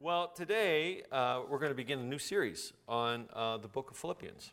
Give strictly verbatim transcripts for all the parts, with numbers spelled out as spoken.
Well, today uh, we're going to begin a new series on uh, the book of Philippians.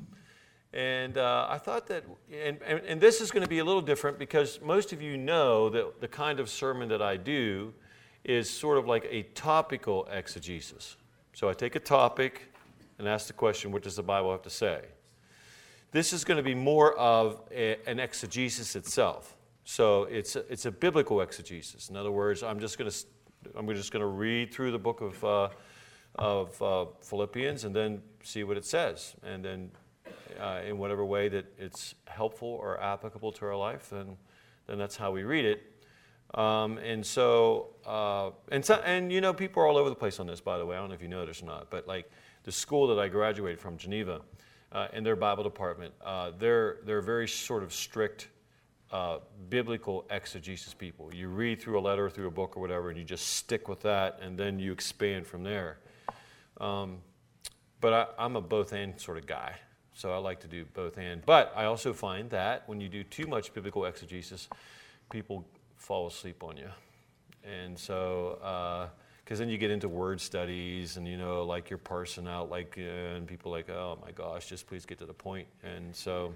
And uh, I thought that, and, and, and this is going to be a little different because most of you know that the kind of sermon that I do is sort of like a topical exegesis. So I take a topic and ask the question, what does the Bible have to say? This is going to be more of a, an exegesis itself. So it's a, it's a biblical exegesis. In other words, I'm just going to I'm just going to read through the book of uh, of uh, Philippians and then see what it says, and then uh, in whatever way that it's helpful or applicable to our life, then then that's how we read it. Um, and so uh, and so, and you know, people are all over the place on this. By the way, I don't know if you know this or not, but like the school that I graduated from, Geneva, uh, in their Bible department, uh, they're they're very sort of strict. Uh, biblical exegesis people. You read through a letter, through a book or whatever, and you just stick with that, and then you expand from there. Um, but I, I'm a both-and sort of guy, so I like to do both-and. But I also find that when you do too much biblical exegesis, people fall asleep on you. And so, because uh, then you get into word studies, and you know, like you're parsing out, like, uh, and people are like, oh my gosh, just please get to the point. And so...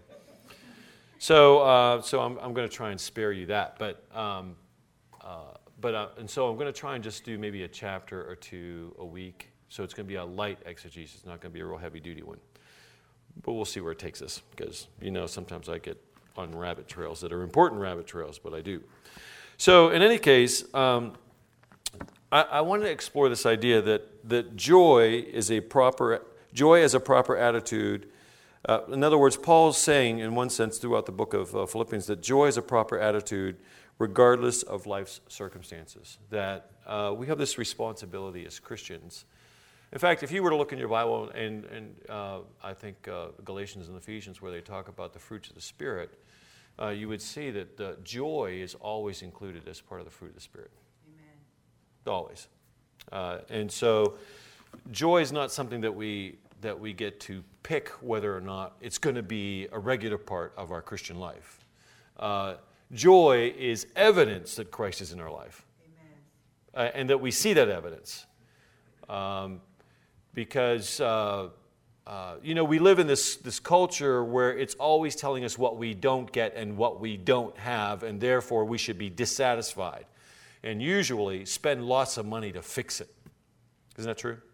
So, uh, so I'm, I'm going to try and spare you that, but, um, uh, but, uh, and so I'm going to try and just do maybe a chapter or two a week. So it's going to be a light exegesis. It's not going to be a real heavy-duty one. But we'll see where it takes us, because you know sometimes I get on rabbit trails that are important rabbit trails, but I do. So in any case, um, I, I want to explore this idea that that joy is a proper joy as a proper attitude. Uh, in other words, Paul's saying, in one sense, throughout the book of uh, Philippians, that joy is a proper attitude regardless of life's circumstances. That uh, we have this responsibility as Christians. In fact, if you were to look in your Bible, and, and uh, I think uh, Galatians and Ephesians, where they talk about the fruits of the Spirit, uh, you would see that the joy is always included as part of the fruit of the Spirit. Amen. Always. Uh, and so joy is not something that we... that we get to pick whether or not it's going to be a regular part of our Christian life. Uh, joy is evidence that Christ is in our life. Amen. Uh, and that we see that evidence. Um, because, uh, uh, you know, we live in this, this culture where it's always telling us what we don't get and what we don't have, and therefore we should be dissatisfied. And usually spend lots of money to fix it. Isn't that true?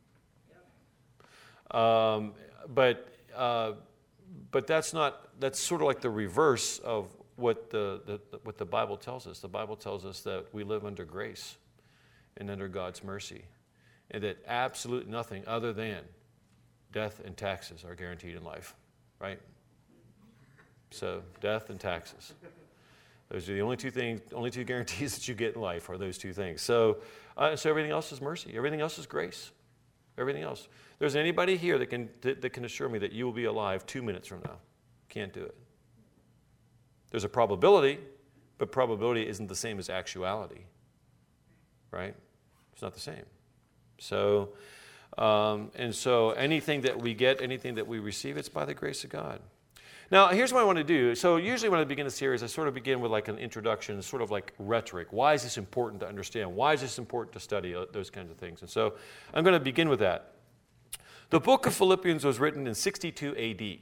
Um, but uh, but that's not that's sort of like the reverse of what the, the what the Bible tells us. The Bible tells us that we live under grace and under God's mercy, and that absolute nothing other than death and taxes are guaranteed in life, right? So death and taxes. Those are the only two things, only two guarantees that you get in life are those two things. So uh, so everything else is mercy. Everything else is grace. Everything else. There's anybody here that can that, that can assure me that you will be alive two minutes from now. Can't do it. There's a probability, but probability isn't the same as actuality. Right? It's not the same. So, um, and so anything that we get, anything that we receive, it's by the grace of God. Now, here's what I want to do. So usually when I begin a series, I sort of begin with like an introduction, sort of like rhetoric. Why is this important to understand? Why is this important to study? Those kinds of things. And so I'm going to begin with that. The book of Philippians was written in sixty-two A D.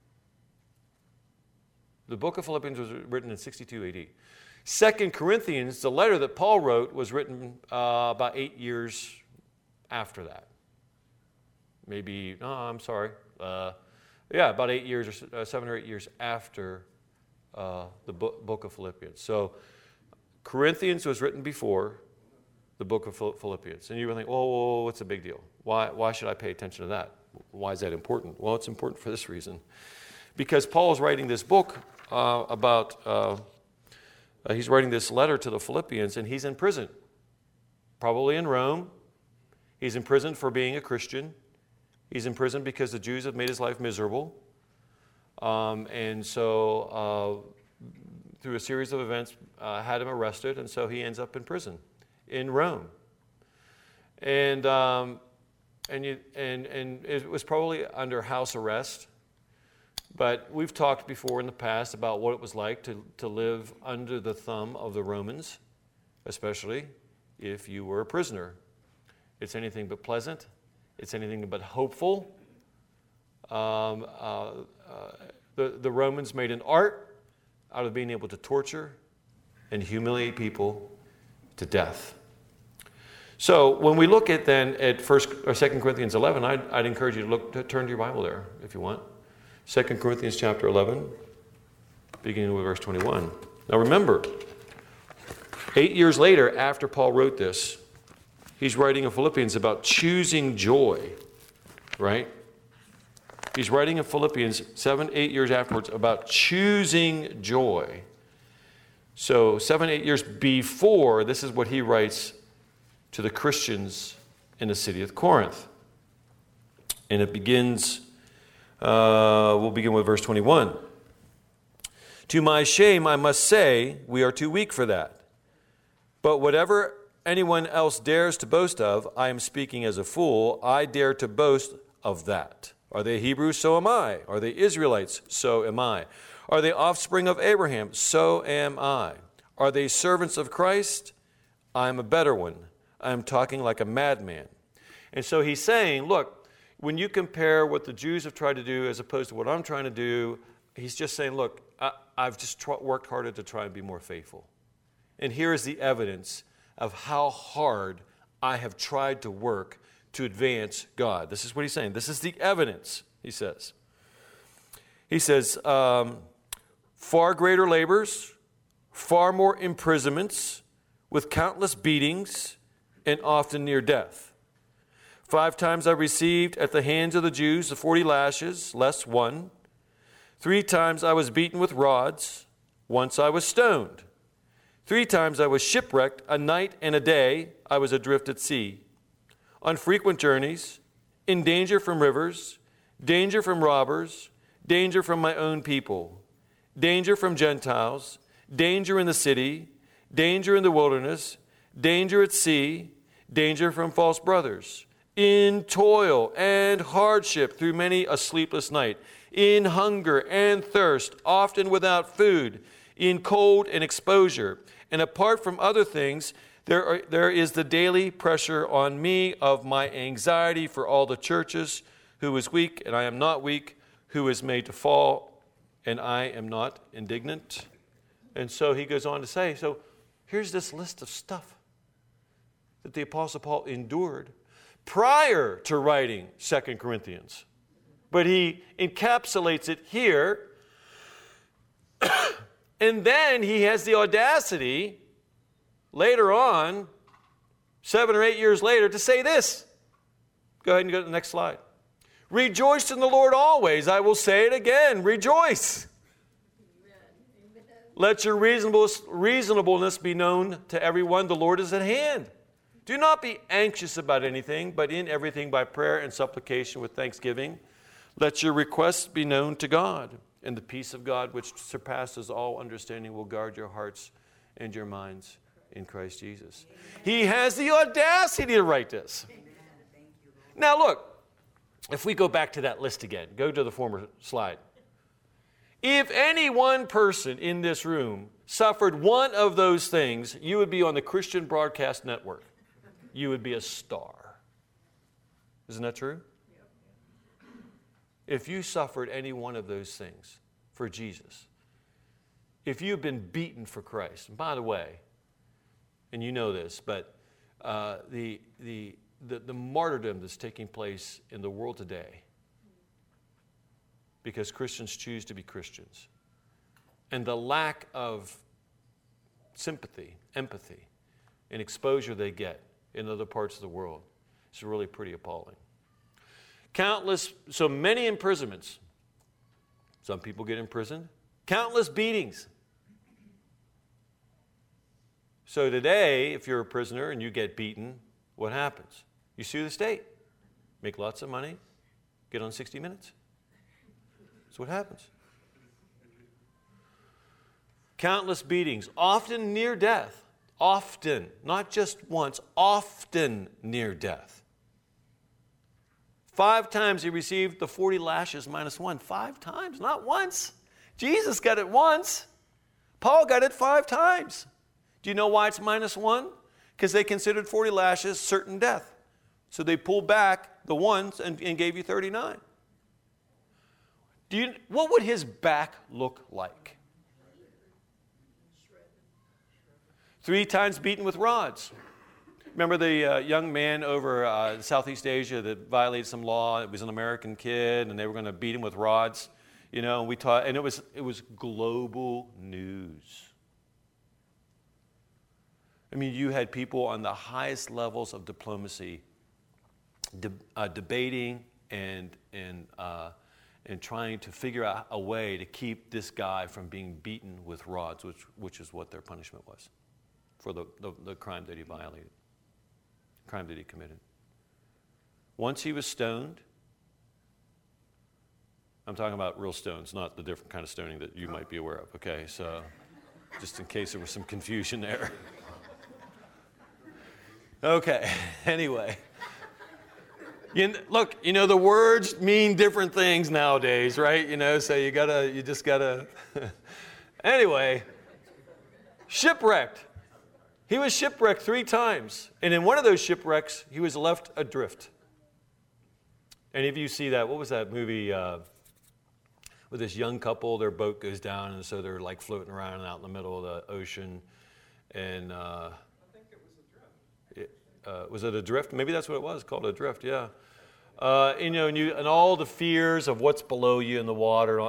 The book of Philippians was written in sixty-two A D. Second Corinthians, the letter that Paul wrote, was written uh, about eight years after that. Maybe, no, I'm sorry. Uh, Yeah, about eight years, or uh, seven or eight years after uh, the book, book of Philippians. So Corinthians was written before the book of Philippians. And you would think, whoa, whoa, whoa, what's the big deal? Why, why should I pay attention to that? Why is that important? Well, it's important for this reason. Because Paul is writing this book uh, about, uh, uh, he's writing this letter to the Philippians, and he's in prison. Probably in Rome. He's in prison for being a Christian. He's in prison because the Jews have made his life miserable. Um, and so uh, through a series of events, uh, had him arrested, and so he ends up in prison in Rome. And um, and, you, and and it was probably under house arrest. But we've talked before in the past about what it was like to, to live under the thumb of the Romans, especially if you were a prisoner. It's anything but pleasant. It's anything but hopeful. Um, uh, uh, the, the Romans made an art out of being able to torture and humiliate people to death. So when we look at then at First or Second Corinthians eleven, I'd, I'd encourage you to look to turn to your Bible there if you want. Second Corinthians chapter eleven, beginning with verse twenty-one. Now remember, eight years later, after Paul wrote this, he's writing in Philippians about choosing joy, right? He's writing in Philippians seven, eight years afterwards about choosing joy. So seven, eight years before, this is what he writes to the Christians in the city of Corinth. And it begins, uh, we'll begin with verse twenty-one. To my shame, I must say, we are too weak for that. But whatever anyone else dares to boast of, I am speaking as a fool, I dare to boast of that. Are they Hebrews? So am I. Are they Israelites? So am I. Are they offspring of Abraham? So am I. Are they servants of Christ? I am a better one. I am talking like a madman. And so he's saying, look, when you compare what the Jews have tried to do as opposed to what I'm trying to do, he's just saying, look, I, I've just tr- worked harder to try and be more faithful. And here is the evidence of how hard I have tried to work to advance God. This is what he's saying. This is the evidence, he says. He says, um, far greater labors, far more imprisonments, with countless beatings, and often near death. Five times I received at the hands of the Jews the forty lashes, less one. Three times I was beaten with rods. Once I was stoned. Three times I was shipwrecked. A night and a day I was adrift at sea. On frequent journeys, in danger from rivers, danger from robbers, danger from my own people, danger from Gentiles, danger in the city, danger in the wilderness, danger at sea, danger from false brothers, in toil and hardship through many a sleepless night, in hunger and thirst, often without food, in cold and exposure. And apart from other things, there are, there is the daily pressure on me of my anxiety for all the churches, who is weak and I am not weak, who is made to fall and I am not indignant. And so he goes on to say, so here's this list of stuff that the Apostle Paul endured prior to writing Second Corinthians. But he encapsulates it here. And then he has the audacity later on, seven or eight years later, to say this. Go ahead and go to the next slide. Rejoice in the Lord always. I will say it again. Rejoice. Amen. Let your reasonableness, reasonableness be known to everyone. The Lord is at hand. Do not be anxious about anything, but in everything by prayer and supplication with thanksgiving. Let your requests be known to God. And the peace of God, which surpasses all understanding, will guard your hearts and your minds in Christ Jesus. Amen. He has the audacity to write this. Amen. Thank you, Lord. Now look, if we go back to that list again, go to the former slide. If any one person in this room suffered one of those things, you would be on the Christian Broadcast Network. You would be a star. Isn't that true? If you suffered any one of those things for Jesus, if you've been beaten for Christ, and by the way, and you know this, but uh, the, the, the, the martyrdom that's taking place in the world today, because Christians choose to be Christians, and the lack of sympathy, empathy, and exposure they get in other parts of the world is really pretty appalling. Countless, so many imprisonments. Some people get imprisoned. Countless beatings. So today, if you're a prisoner and you get beaten, what happens? You sue the state, make lots of money, get on sixty minutes. That's what happens. Countless beatings, often near death. Often, not just once, often near death. Five times he received the forty lashes minus one. Five times, not once. Jesus got it once. Paul got it five times. Do you know why it's minus one? Because they considered forty lashes certain death. So they pulled back the ones and, and gave you thirty-nine. Do you, what would his back look like? Three times beaten with rods. Remember the uh, young man over uh, Southeast Asia that violated some law? It was an American kid, and they were going to beat him with rods. You know, and we taught, and it was it was global news. I mean, you had people on the highest levels of diplomacy de- uh, debating and and uh, and trying to figure out a way to keep this guy from being beaten with rods, which which is what their punishment was for the, the, the crime that he violated, crime that he committed. Once he was stoned. I'm talking about real stones, not the different kind of stoning that you might be aware of, okay? So just in case there was some confusion there. Okay, anyway. You know, look, you know, the words mean different things nowadays, right? You know, so you gotta, you just gotta. Anyway, shipwrecked. He was shipwrecked three times. And in one of those shipwrecks, he was left adrift. Any of you see that? What was that movie? Uh, with this young couple, their boat goes down, and so they're like floating around out in the middle of the ocean. And uh, I think it was Adrift. It, uh, was it Adrift? Maybe that's what it was, called Adrift, yeah. Uh, you know, and, you, and all the fears of what's below you in the water.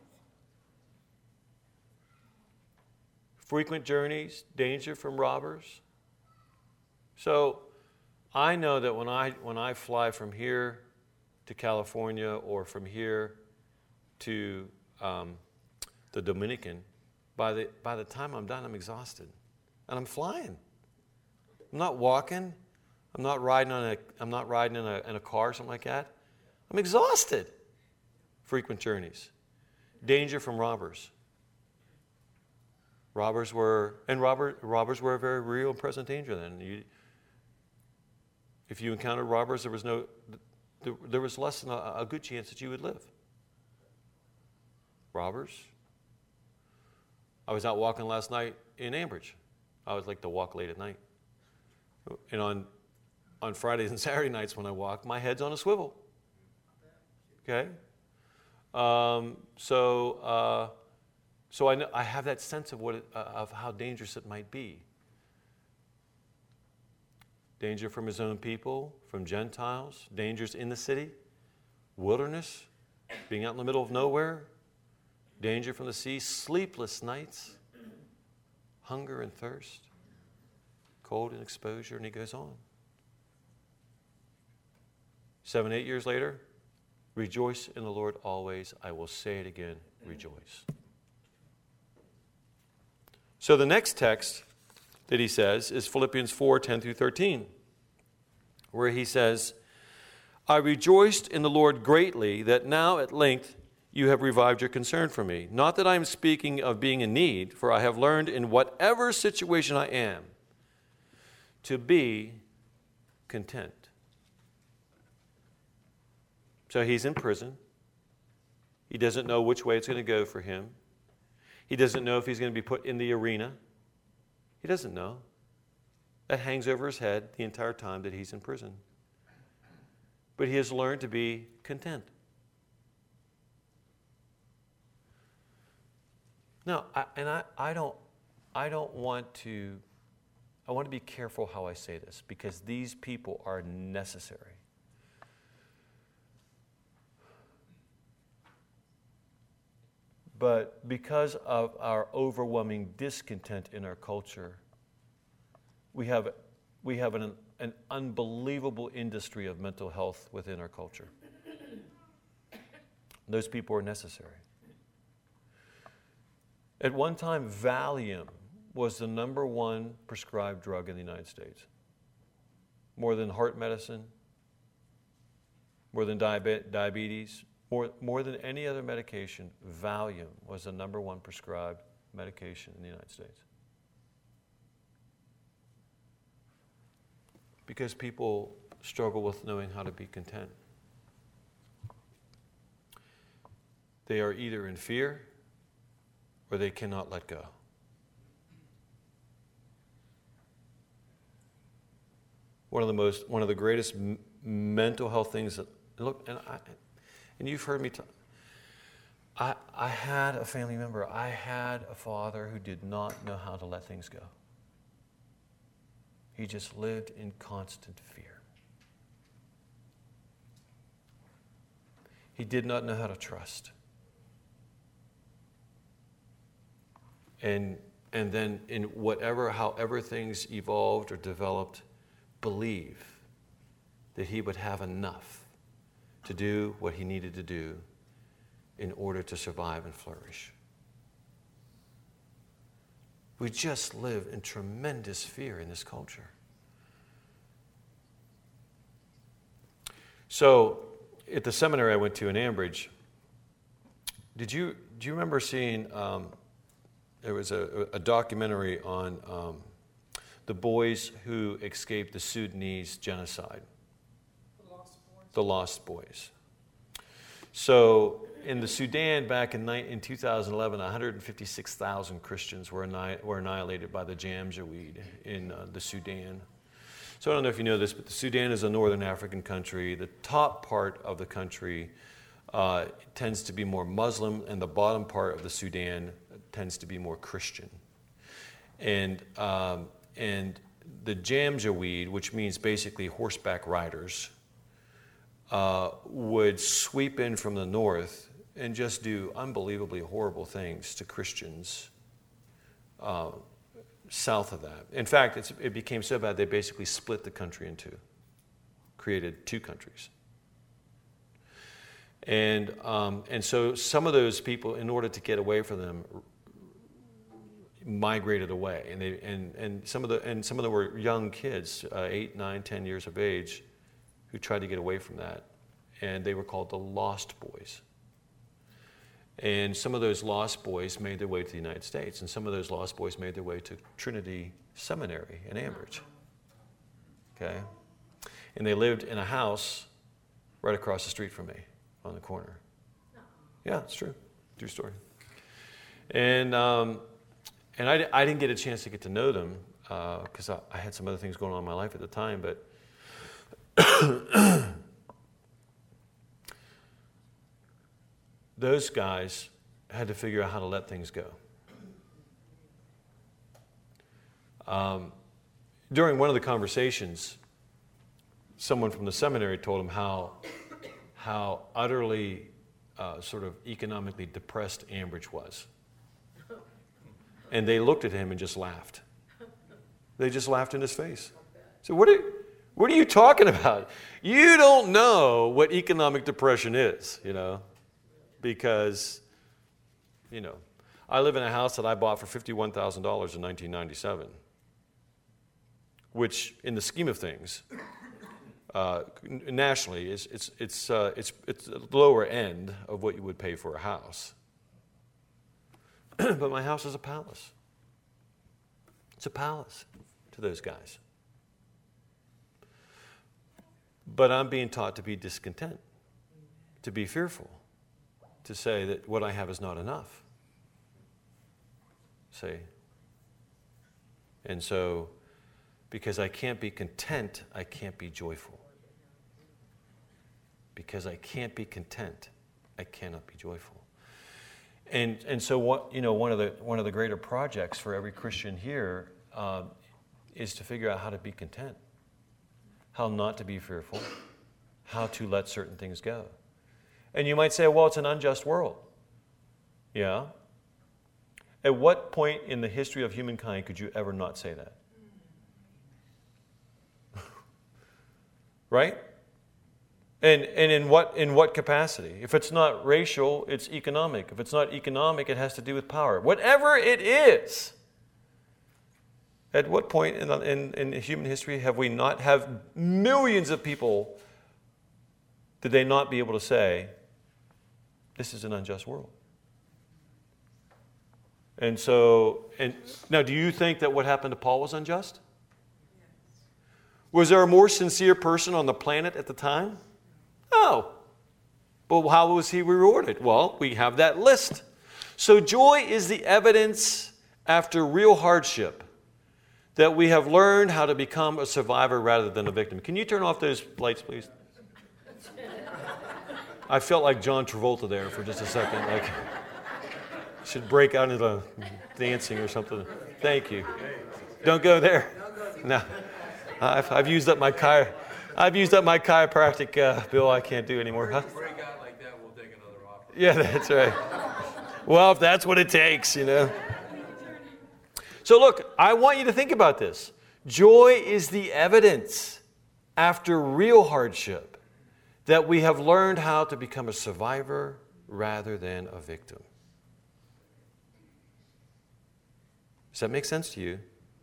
Frequent journeys, danger from robbers. So I know that when I when I fly from here to California or from here to um, the Dominican, by the by the time I'm done, I'm exhausted, and I'm flying. I'm not walking. I'm not riding on a. I'm not riding in a in a car or something like that. I'm exhausted. Frequent journeys, danger from robbers. Robbers were and robber, robbers were a very real and present danger then. You, if you encountered robbers, there was no. There, there was less than a, a good chance that you would live. Robbers. I was out walking last night in Ambridge. I always like to walk late at night. And on on Fridays and Saturday nights when I walk, my head's on a swivel. Okay? Um, so uh, so I, know, I have that sense of, what it, uh, of how dangerous it might be. Danger from his own people, from Gentiles, dangers in the city, wilderness, being out in the middle of nowhere, danger from the sea, sleepless nights, hunger and thirst, cold and exposure, and he goes on. Seven, eight years later, rejoice in the Lord always. I will say it again, rejoice. So the next text that he says is Philippians four, ten through thirteen, where he says, I rejoiced in the Lord greatly that now at length you have revived your concern for me. Not that I am speaking of being in need, for I have learned in whatever situation I am to be content. So he's in prison. He doesn't know which way it's going to go for him. He doesn't know if he's going to be put in the arena. He doesn't know. That hangs over his head the entire time that he's in prison. But he has learned to be content. Now, I, and I, I don't, I don't want to, I want to be careful how I say this, because these people are necessary. But because of our overwhelming discontent in our culture, we have, we have an, an unbelievable industry of mental health within our culture. Those people are necessary. At one time, Valium was the number one prescribed drug in the United States. More than heart medicine, more than diabe- diabetes, more, more than any other medication, Valium was the number one prescribed medication in the United States. Because people struggle with knowing how to be content. They are either in fear or they cannot let go. one of the most, one of the greatest m- mental health things that, look, and I, and you've heard me talk, I, I had a family member, I had a father who did not know how to let things go. He just lived in constant fear. He did not know how to trust. And and then in whatever, however things evolved or developed, believe that he would have enough to do what he needed to do in order to survive and flourish. We just live in tremendous fear in this culture. So, at the seminary I went to in Ambridge, did you do you remember seeing? Um, there was a, a documentary on um, the boys who escaped the Sudanese genocide. The Lost Boys. The Lost Boys. So, in the Sudan back in, in two thousand eleven, one hundred fifty-six thousand Christians were, anni- were annihilated by the Janjaweed in uh, the Sudan. So I don't know if you know this, but the Sudan is a northern African country. The top part of the country uh, tends to be more Muslim, and the bottom part of the Sudan tends to be more Christian. And um, and the Janjaweed, which means basically horseback riders, uh, would sweep in from the north and just do unbelievably horrible things to Christians uh, south of that. In fact, it's, it became so bad they basically split the country in two, created two countries. And um, and so some of those people, in order to get away from them, migrated away, and they and, and some of the and some of them were young kids, uh, eight, nine, ten years of age, who tried to get away from that, and they were called the Lost Boys. And some of those Lost Boys made their way to the United States, and some of those Lost Boys made their way to Trinity Seminary in Ambridge. Okay, and they lived in a house right across the street from me on the corner. Yeah, it's true, true story. And um, and I, I didn't get a chance to get to know them because uh, I, I had some other things going on in my life at the time, but those guys had to figure out how to let things go. Um, during one of the conversations, someone from the seminary told them how, how utterly uh, sort of economically depressed Ambridge was. And they looked at him and just laughed. They just laughed in his face. So what are, what are you talking about? You don't know what economic depression is, you know, because, you know, I live in a house that I bought for fifty-one thousand dollars in nineteen ninety-seven, which in the scheme of things, uh, nationally, is it's, it's, uh, it's, it's the lower end of what you would pay for a house. But my house is a palace. It's a palace to those guys. But I'm being taught to be discontent, to be fearful, to say that what I have is not enough. See? And so, because I can't be content, I can't be joyful. Because I can't be content, I cannot be joyful. And and so what you know one of the one of the greater projects for every Christian here uh, is to figure out how to be content, how not to be fearful, how to let certain things go. And you might say, well, it's an unjust world. Yeah. At what point in the history of humankind could you ever not say that? Right? And and in what in what capacity? If it's not racial, it's economic. If it's not economic, it has to do with power. Whatever it is. At what point in, in, in human history have we not, have millions of people, did they not be able to say, this is an unjust world? And so, and now do you think that what happened to Paul was unjust? Was there a more sincere person on the planet at the time? No. But how was he rewarded? Well, we have that list. So joy is the evidence after real hardship that we have learned how to become a survivor rather than a victim. Can you turn off those lights, please? I felt like John Travolta there for just a second. Like, should break out into dancing or something. Thank you. Don't go there. No, I've, I've used up my chi- I've used up my chiropractic uh, bill. I can't do anymore. Huh? Break out like that, we'll take another offer. Yeah, that's right. Well, if that's what it takes, you know. So look, I want you to think about this. Joy is the evidence after real hardship that we have learned how to become a survivor rather than a victim. Does that make sense to you?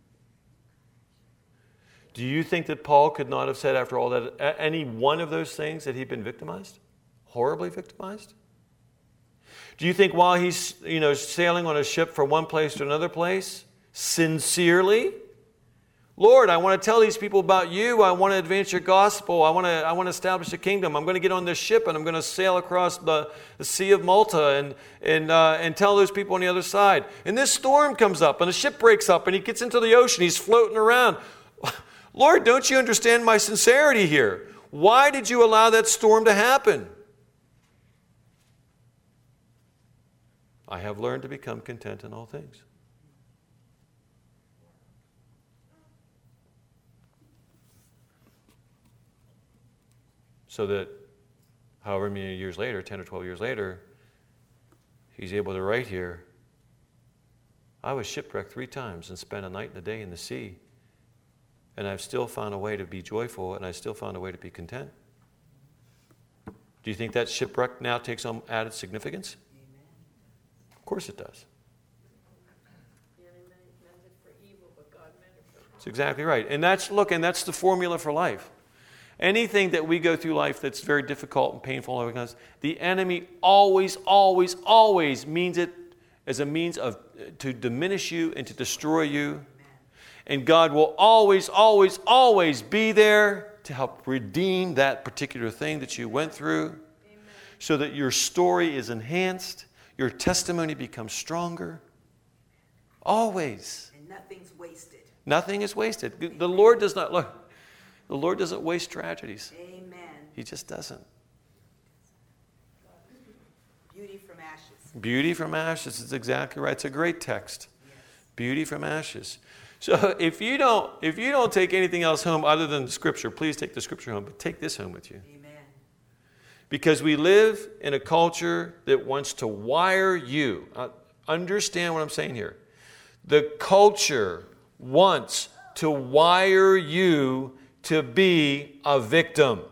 Do you think that Paul could not have said after all that, any one of those things, that he'd been victimized? Horribly victimized? Do you think while he's, you know, sailing on a ship from one place to another place, sincerely, Lord, I want to tell these people about you. I want to advance your gospel. I want to, I want to establish a kingdom. I'm going to get on this ship and I'm going to sail across the, the Sea of Malta and, and, uh, and tell those people on the other side. And this storm comes up and the ship breaks up and he gets into the ocean. He's floating around. Lord, don't you understand my sincerity here? Why did you allow that storm to happen? I have learned to become content in all things. So that however many years later, ten or twelve years later, he's able to write here, I was shipwrecked three times and spent a night and a day in the sea. And I've still found a way to be joyful, and I still found a way to be content. Do you think that shipwreck now takes on added significance? Amen. Of course it does. The enemy meant it for evil, but God meant it for good. That's exactly right. And that's, look, and that's the formula for life. Anything that we go through life that's very difficult and painful, because the enemy always, always, always means it as a means of to diminish you and to destroy you. And God will always, always, always be there to help redeem that particular thing that you went through. Amen. So that your story is enhanced, your testimony becomes stronger. Always. And nothing's wasted. Nothing is wasted. The Lord does not, look, the Lord doesn't waste tragedies. Amen. He just doesn't. Beauty from ashes. Beauty from ashes is exactly right. It's a great text. Yes. Beauty from ashes. So if you don't, if you don't take anything else home other than the Scripture, please take the Scripture home, but take this home with you. Amen. Because we live in a culture that wants to wire you. Uh, understand what I'm saying here. The culture wants to wire you to be a victim.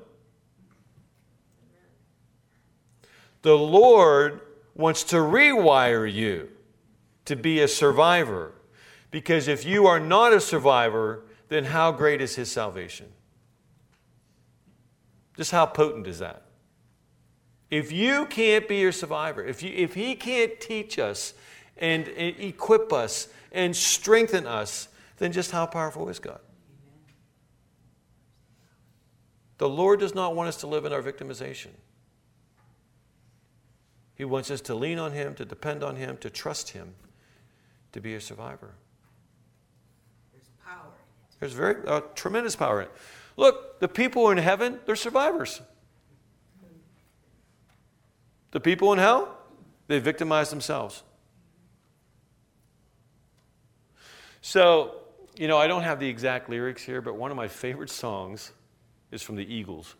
The Lord wants to rewire you to be a survivor. Because if you are not a survivor, then how great is His salvation? Just how potent is that? If you can't be a survivor, if, you, if He can't teach us and, and equip us and strengthen us, then just how powerful is God? Amen. The Lord does not want us to live in our victimization. He wants us to lean on Him, to depend on Him, to trust Him, to be a survivor. There's power in it. There's very uh, tremendous power in it. Look, the people in heaven, they're survivors. The people in hell, they victimize themselves. So, you know, I don't have the exact lyrics here, but one of my favorite songs is from the Eagles.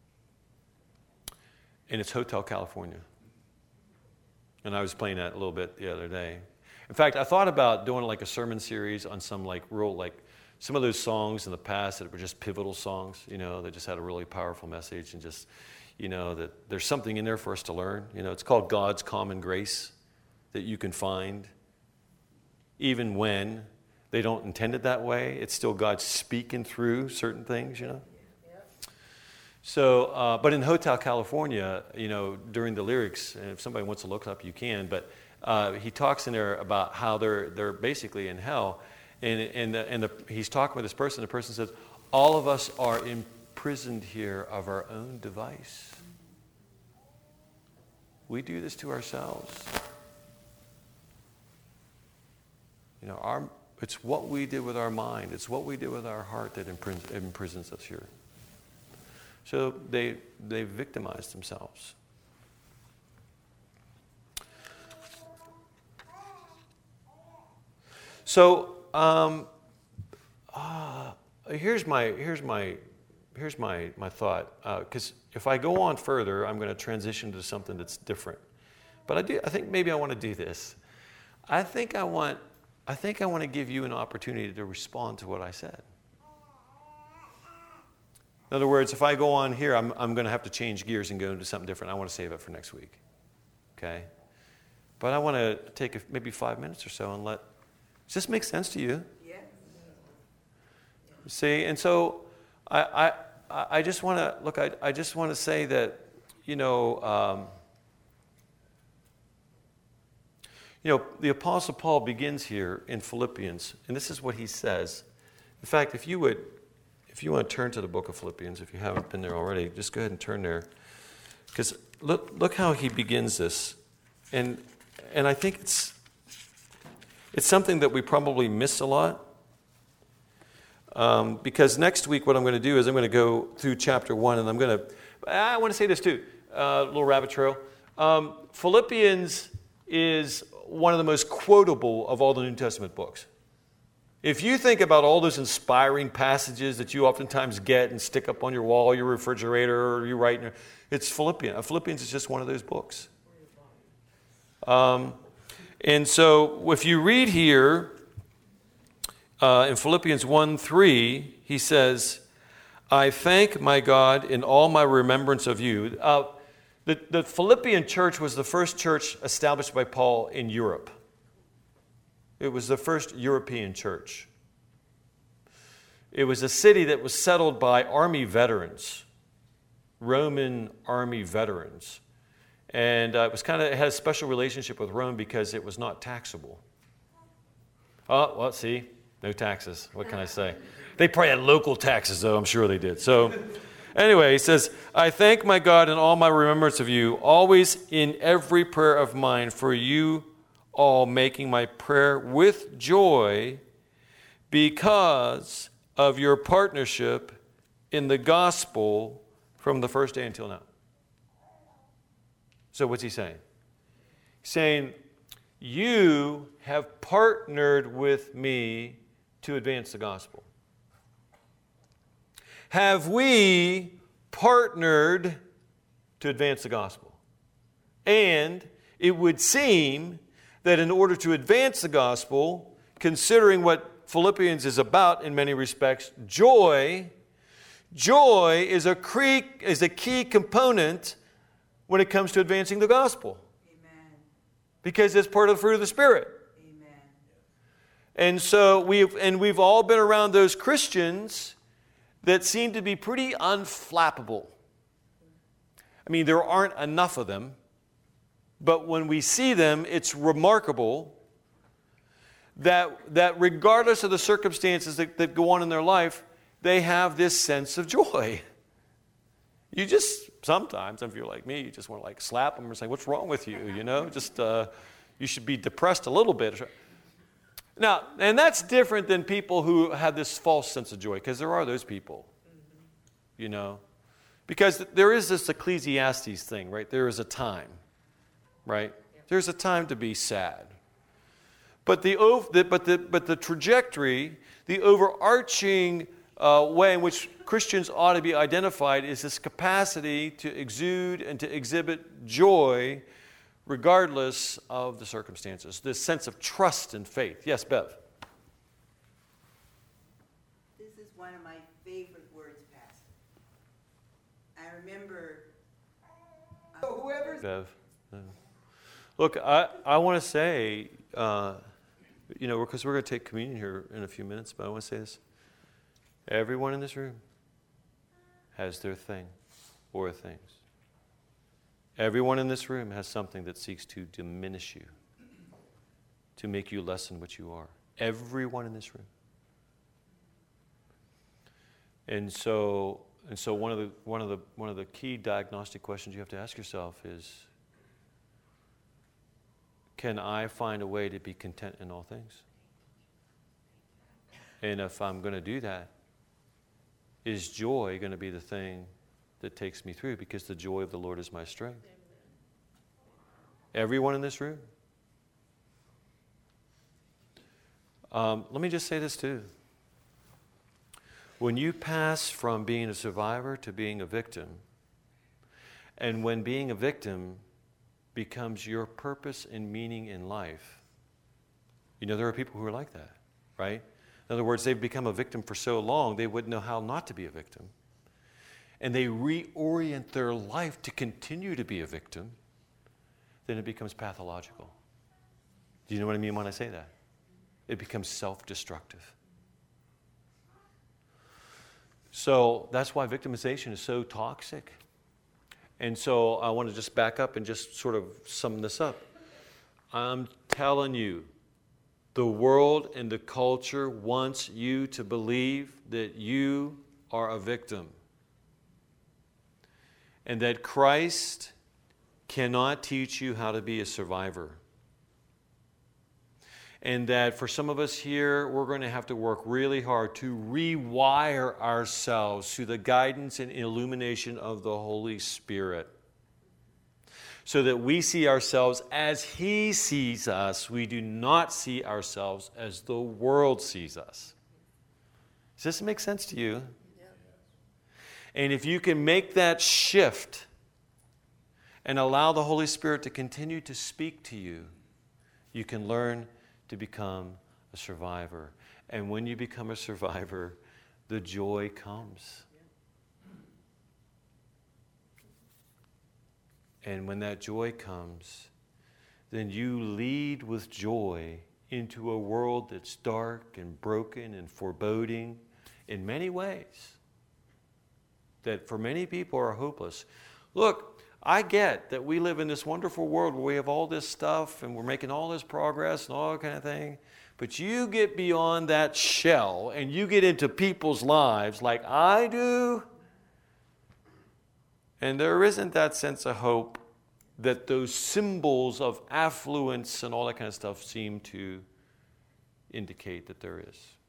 And it's Hotel California. And I was playing that a little bit the other day. In fact, I thought about doing like a sermon series on some like real, like some of those songs in the past that were just pivotal songs, you know, that just had a really powerful message and just, you know, that there's something in there for us to learn. You know, it's called God's Common Grace that you can find even when they don't intend it that way. It's still God speaking through certain things, you know. So, uh, but in Hotel California, you know, during the lyrics, and if somebody wants to look it up, you can, but uh, he talks in there about how they're they're basically in hell, and and the, and the, he's talking with this person. The person says, "All of us are imprisoned here of our own device. We do this to ourselves. You know, our It's what we did with our mind. It's what we did with our heart that imprisons, imprisons us here. So they they victimized themselves. So um, uh, here's my here's my here's my my thought. Because uh, if I go on further, I'm going to transition to something that's different. But I do. I think maybe I want to do this. I think I want. I think I want to give you an opportunity to respond to what I said. In other words, if I go on here, I'm, I'm going to have to change gears and go into something different. I want to save it for next week. Okay? But I want to take a, maybe five minutes or so and let... Does this make sense to you? Yes. See? And so I, I, I just want to... Look, I, I just want to say that, you know... Um, You know, the Apostle Paul begins here in Philippians, and this is what he says. In fact, if you would, if you want to turn to the book of Philippians, if you haven't been there already, just go ahead and turn there. Because look, look how he begins this. And and I think it's it's something that we probably miss a lot. Um, because next week what I'm going to do is I'm going to go through chapter one, and I'm going to, I want to say this too, a uh, little rabbit trail. Um, Philippians is one of the most quotable of all the New Testament books. If you think about all those inspiring passages that you oftentimes get and stick up on your wall, your refrigerator, or you write, in your, it's Philippians. Philippians is just one of those books. Um, and so if you read here uh, in Philippians one three, he says, I thank my God in all my remembrance of you. Uh, The, the Philippian church was the first church established by Paul in Europe. It was the first European church. It was a city that was settled by army veterans, Roman army veterans. And uh, it was kind of, it had a special relationship with Rome because it was not taxable. Oh, well, see, no taxes. What can I say? They probably had local taxes, though. I'm sure they did. So... Anyway, he says, I thank my God in all my remembrance of you, always in every prayer of mine, for you all making my prayer with joy because of your partnership in the gospel from the first day until now. So what's he saying? He's saying, you have partnered with me to advance the gospel. Have we partnered to advance the gospel? And it would seem that in order to advance the gospel, considering what Philippians is about in many respects, joy, joy is a key, is a key component when it comes to advancing the gospel. Amen. Because it's part of the fruit of the Spirit. Amen. And so we've and we've all been around those Christians that seem to be pretty unflappable. I mean, there aren't enough of them, but when we see them, it's remarkable that, that regardless of the circumstances that, that go on in their life, they have this sense of joy. You just, sometimes, if you're like me, you just want to like slap them or say, what's wrong with you? You know, just, uh, you should be depressed a little bit. Now, and that's different than people who have this false sense of joy, because there are those people, you know. Because there is this Ecclesiastes thing, right? There is a time, right? There's a time to be sad. But the, but the, but the trajectory, the overarching uh, way in which Christians ought to be identified is this capacity to exude and to exhibit joy regardless of the circumstances, this sense of trust and faith. Yes, Bev? This is one of my favorite words, Pastor. I remember... Uh, whoever's... Bev. Uh, look, I, I want to say, uh, you know, because we're going to take communion here in a few minutes, but I want to say this. Everyone in this room has their thing or things. Everyone in this room has something that seeks to diminish you, to make you less than what you are. Everyone in this room. And so, and so one of the one of the one of the key diagnostic questions you have to ask yourself is, can I find a way to be content in all things? And if I'm going to do that, is joy going to be the thing that takes me through? Because the joy of the Lord is my strength. Everyone in this room. Um, let me just say this too. When you pass from being a survivor to being a victim, and when being a victim becomes your purpose and meaning in life, you know, there are people who are like that, right? In other words, they've become a victim for so long, they wouldn't know how not to be a victim. And they reorient their life to continue to be a victim, then it becomes pathological. Do you know what I mean when I say that? It becomes self-destructive. So that's why victimization is so toxic. And so I want to just back up and just sort of sum this up. I'm telling you, the world and the culture wants you to believe that you are a victim. And that Christ cannot teach you how to be a survivor. And that for some of us here, we're going to have to work really hard to rewire ourselves through the guidance and illumination of the Holy Spirit. So that we see ourselves as He sees us. We do not see ourselves as the world sees us. Does this make sense to you? Yeah. And if you can make that shift and allow the Holy Spirit to continue to speak to you, you can learn to become a survivor. And when you become a survivor, the joy comes. And when that joy comes, then you lead with joy into a world that's dark and broken and foreboding in many ways, that for many people are hopeless. Look, I get that we live in this wonderful world where we have all this stuff and we're making all this progress and all that kind of thing. But you get beyond that shell and you get into people's lives like I do, and there isn't that sense of hope that those symbols of affluence and all that kind of stuff seem to indicate that there is.